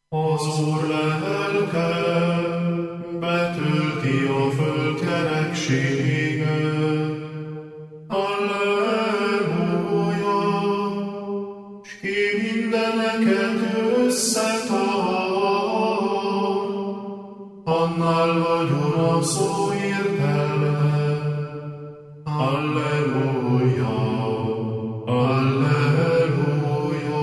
Az Úr lelke betölti a föld kerekséget. Alleluja! S ki mindeneket összetart, annál nagyobb a szó értelme. Alleluja! Alleluja!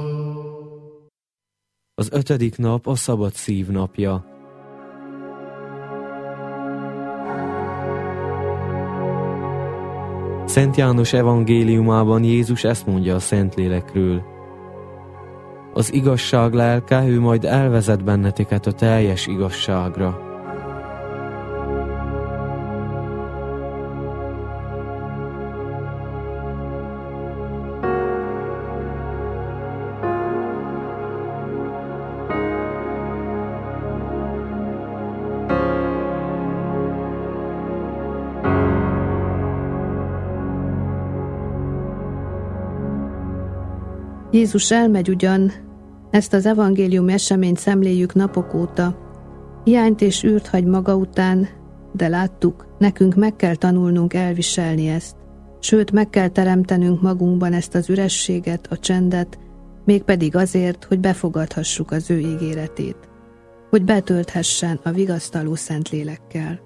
Az 5. nap a szabad szív napja. Szent János evangéliumában Jézus ezt mondja a Szentlélekről. Az igazság lelke, ő majd elvezet benneteket a teljes igazságra. Jézus elmegy ugyan, ezt az evangélium eseményt szemléljük napok óta, hiányt és űrt hagy maga után, de láttuk, nekünk meg kell tanulnunk elviselni ezt, sőt meg kell teremtenünk magunkban ezt az ürességet, a csendet, mégpedig azért, hogy befogadhassuk az ő ígéretét, hogy betölthessen a vigasztaló Szentlélekkel.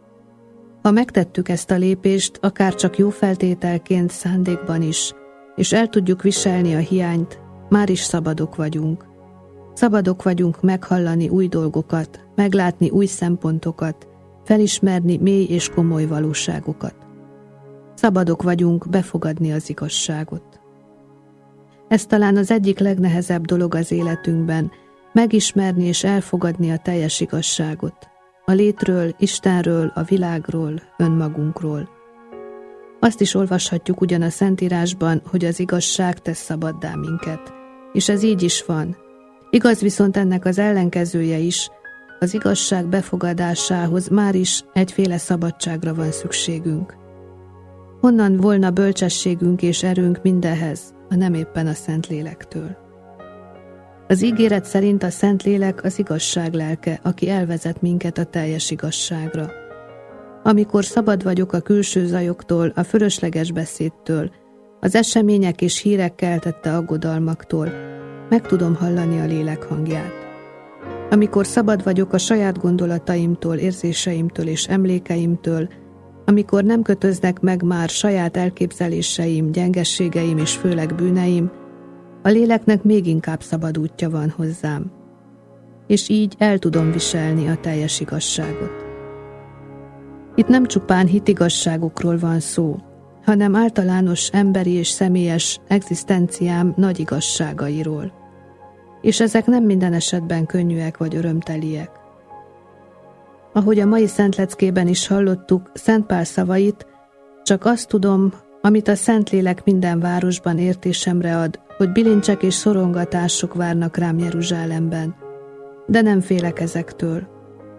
Ha megtettük ezt a lépést, akár csak jó feltételként szándékban is, és el tudjuk viselni a hiányt, már is szabadok vagyunk. Szabadok vagyunk meghallani új dolgokat, meglátni új szempontokat, felismerni mély és komoly valóságokat. Szabadok vagyunk befogadni az igazságot. Ez talán az egyik legnehezebb dolog az életünkben, megismerni és elfogadni a teljes igazságot. A létről, Istenről, a világról, önmagunkról. Azt is olvashatjuk ugyan a Szentírásban, hogy az igazság tesz szabaddá minket. És ez így is van. Igaz viszont ennek az ellenkezője is, az igazság befogadásához már is egyféle szabadságra van szükségünk. Honnan volna bölcsességünk és erőnk mindehhez, ha nem éppen a Szentlélektől? Az ígéret szerint a Szentlélek az igazság lelke, aki elvezet minket a teljes igazságra. Amikor szabad vagyok a külső zajoktól, a fölösleges beszédtől, az események és hírek keltette aggodalmaktól, meg tudom hallani a lélek hangját. Amikor szabad vagyok a saját gondolataimtól, érzéseimtől és emlékeimtől, amikor nem kötöznek meg már saját elképzeléseim, gyengességeim és főleg bűneim, a léleknek még inkább szabad útja van hozzám. És így el tudom viselni a teljes igazságot. Itt nem csupán hitigasságokról van szó, hanem általános emberi és személyes egzisztenciám nagy igazságairól. És ezek nem minden esetben könnyűek vagy örömteliek. Ahogy a mai szentleckében is hallottuk Szent Pál szavait, csak azt tudom, amit a Szentlélek minden városban értésemre ad, hogy bilincsek és szorongatások várnak rám Jeruzsálemben, de nem félek ezektől.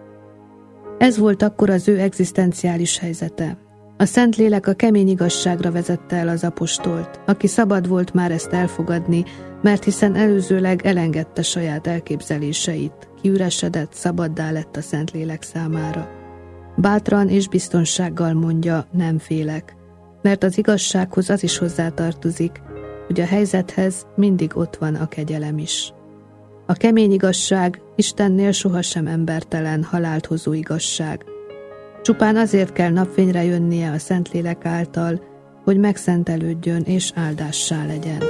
Ez volt akkor az ő egzisztenciális helyzete. A Szentlélek a kemény igazságra vezette el az apostolt, aki szabad volt már ezt elfogadni, mert hiszen előzőleg elengedte saját elképzeléseit, kiüresedett, szabaddá lett a Szentlélek számára. Bátran és biztonsággal mondja, nem félek, mert az igazsághoz az is hozzátartozik, hogy a helyzethez mindig ott van a kegyelem is. A kemény igazság Istennél sohasem embertelen, halált hozó igazság. Csupán azért kell napfényre jönnie a Szentlélek által, hogy megszentelődjön és áldássá legyen.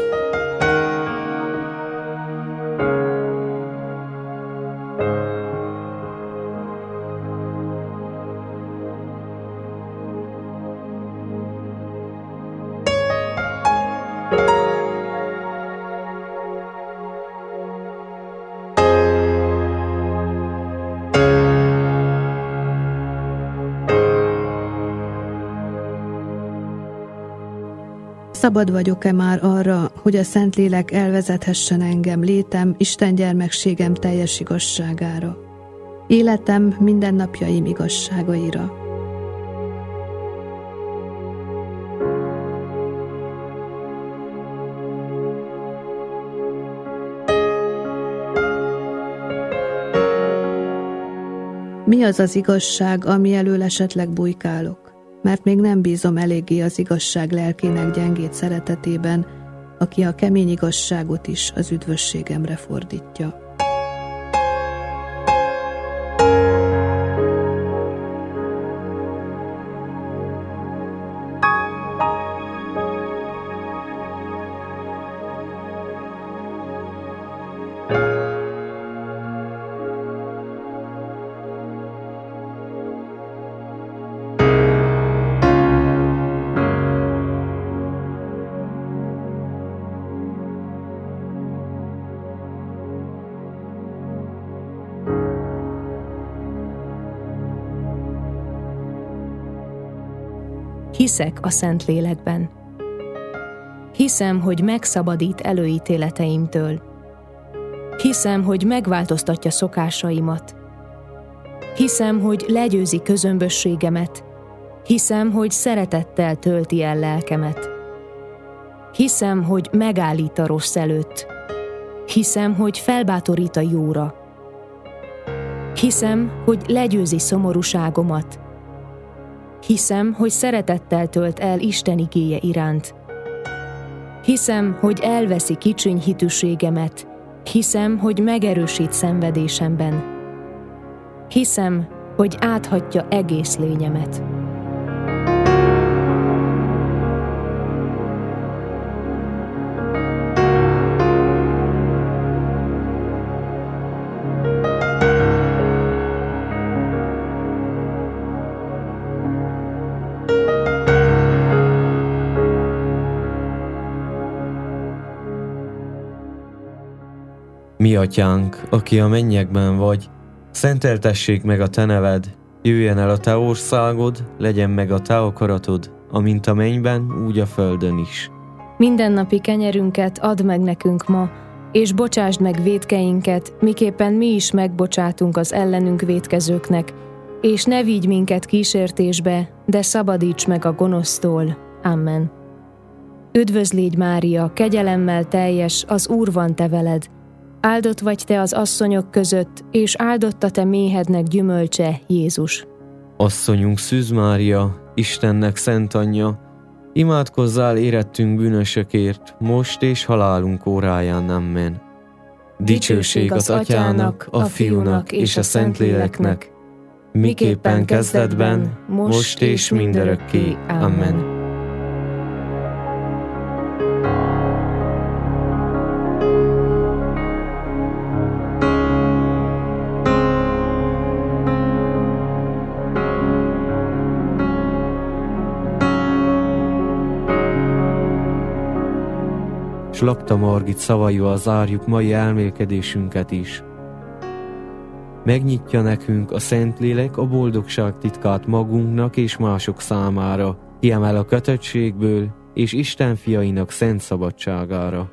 Szabad vagyok-e már arra, hogy a Szentlélek elvezethessen engem létem, Isten gyermekségem teljes igazságára, életem, mindennapjaim igazságaira? Mi az az igazság, ami elől esetleg bujkálok? Mert még nem bízom eléggé az igazság lelkének gyengét szeretetében, aki a kemény igazságot is az üdvösségemre fordítja. Hiszek a Szentlélekben. Hiszem, hogy megszabadít előítéleteimtől. Hiszem, hogy megváltoztatja szokásaimat. Hiszem, hogy legyőzi közömbösségemet. Hiszem, hogy szeretettel tölti el lelkemet. Hiszem, hogy megállít a rossz előtt. Hiszem, hogy felbátorít a jóra. Hiszem, hogy legyőzi szomorúságomat. Hiszem, hogy szeretettel tölt el Isten igéje iránt. Hiszem, hogy elveszi kicsiny hitűségemet. Hiszem, hogy megerősít szenvedésemben. Hiszem, hogy áthatja egész lényemet. Mi atyánk, aki a mennyekben vagy, szenteltessék meg a te neved, jöjjön el a te országod, legyen meg a te akaratod, amint a mennyben, úgy a földön is. Mindennapi kenyerünket add meg nekünk ma, és bocsásd meg vétkeinket, miképpen mi is megbocsátunk az ellenünk vétkezőknek, és ne vigy minket kísértésbe, de szabadíts meg a gonosztól. Amen. Üdvözl légy, Mária, kegyelemmel teljes, az Úr van te veled. Áldott vagy te az asszonyok között, és áldott a te méhednek gyümölcse, Jézus. Asszonyunk Szűz Mária, Istennek szent anyja, imádkozzál érettünk bűnösökért, most és halálunk óráján. Amen. Dicsőség az Atyának, a Fiúnak és a Szentléleknek, miképpen kezdetben, most és mindörökké. Amen. S Lakta Margit szavaival zárjuk mai elmélkedésünket is. Megnyitja nekünk a Szentlélek a boldogság titkát magunknak és mások számára, kiemel a kötöttségből és Isten fiainak szent szabadságára.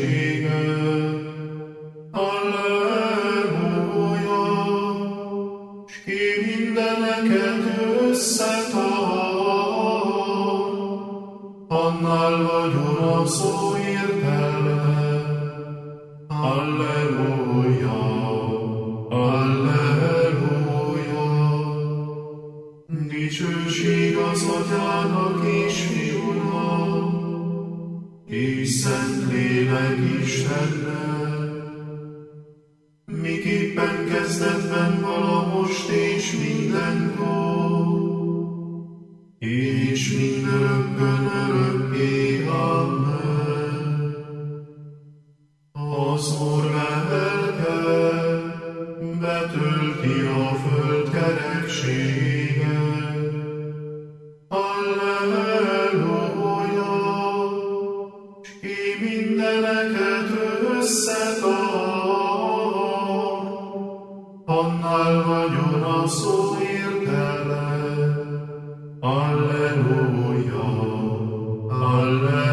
Alleluja, s ki mindeneket összetart, annál vagyon a szó értelme. Alleluja, alleluja. Dicsőség az Atyának és Fiúnak, és Szentlélek Istennek, miképpen kezdetben vala most és mindenkor, és mindörökkön örökké. Amen. Az Úr lelke betölti a föld kereksége. Alleluja, s ki mindeneket összetart, annál vagyon a szó értelme. Alleluja, alleluja.